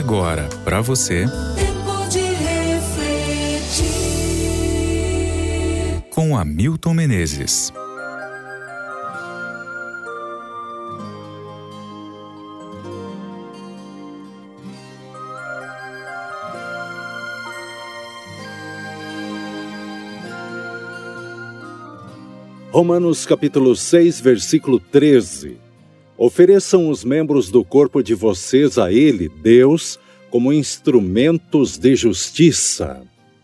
agora, para você, Tempo de refletir. com Hamilton Menezes. Romanos capítulo 6, versículo 13. Ofereçam os membros do corpo de vocês a Ele, Deus, como instrumentos de justiça.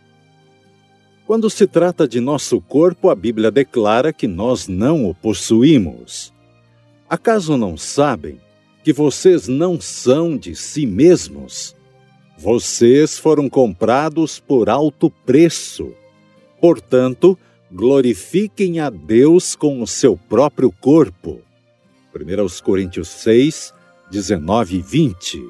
Quando se trata de nosso corpo, a Bíblia declara que nós não o possuímos. Acaso não sabem que vocês não são de si mesmos? Vocês foram comprados por alto preço. Portanto, glorifiquem a Deus com o seu próprio corpo. 1 Coríntios 6, 19 e 20.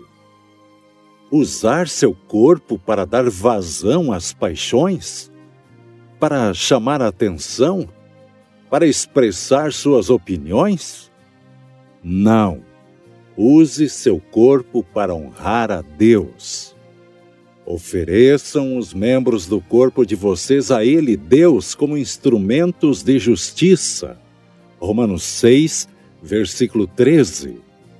Usar seu corpo para dar vazão às paixões? Para chamar a atenção? Para expressar suas opiniões? Não. Use seu corpo para honrar a Deus. Ofereçam os membros do corpo de vocês a Ele, Deus, como instrumentos de justiça. Romanos 6, versículo 13.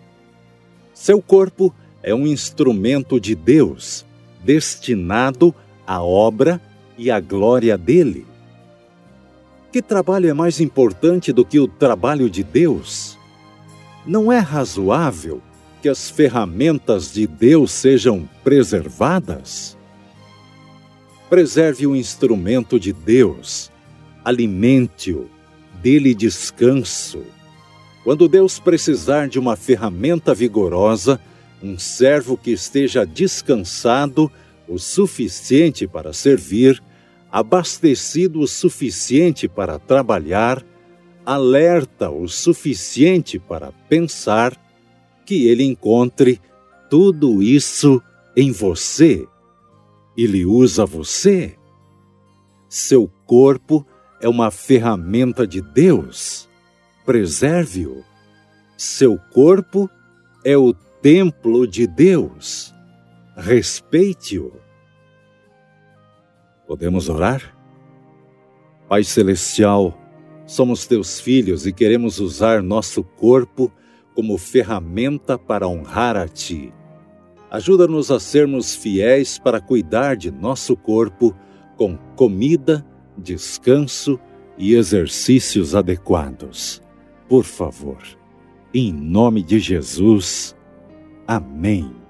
Seu corpo é um instrumento de Deus, destinado à obra e à glória dele. Que trabalho é mais importante do que o trabalho de Deus? Não é razoável que as ferramentas de Deus sejam preservadas? Preserve o instrumento de Deus, alimente-o, dê-lhe descanso. Quando Deus precisar de uma ferramenta vigorosa, um servo que esteja descansado o suficiente para servir, abastecido o suficiente para trabalhar, alerta o suficiente para pensar, que ele encontre tudo isso em você. Ele usa você. Seu corpo é uma ferramenta de Deus. Preserve-o. Seu corpo é o templo de Deus. Respeite-o. Podemos orar? Pai Celestial, somos teus filhos e queremos usar nosso corpo como ferramenta para honrar a Ti. Ajuda-nos a sermos fiéis para cuidar de nosso corpo com comida, descanso e exercícios adequados. Por favor, em nome de Jesus. Amém.